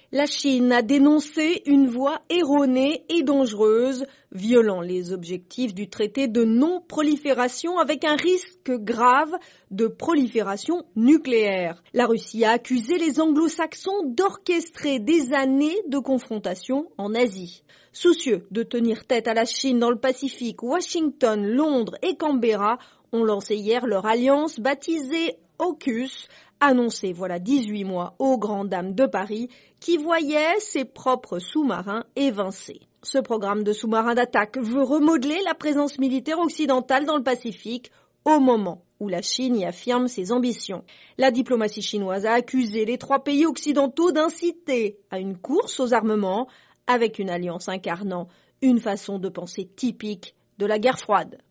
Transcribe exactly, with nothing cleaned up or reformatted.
La Chine a dénoncé une voie erronée et dangereuse, violant les objectifs du traité de non-prolifération avec un risque grave de prolifération nucléaire. La Russie a accusé les anglo-saxons d'orchestrer des années de confrontation en Asie. Soucieux de tenir tête à la Chine dans le Pacifique, Washington, Londres et Canberra ont lancé hier leur alliance baptisée AUKUS, annoncée voilà dix-huit mois aux grandes dames de Paris qui voyaient ses propres sous-marins évincés. Ce programme de sous-marins d'attaque veut remodeler la présence militaire occidentale dans le Pacifique au moment où la Chine y affirme ses ambitions. La diplomatie chinoise a accusé les trois pays occidentaux d'inciter à une course aux armements avec une alliance incarnant une façon de penser typique de la guerre froide.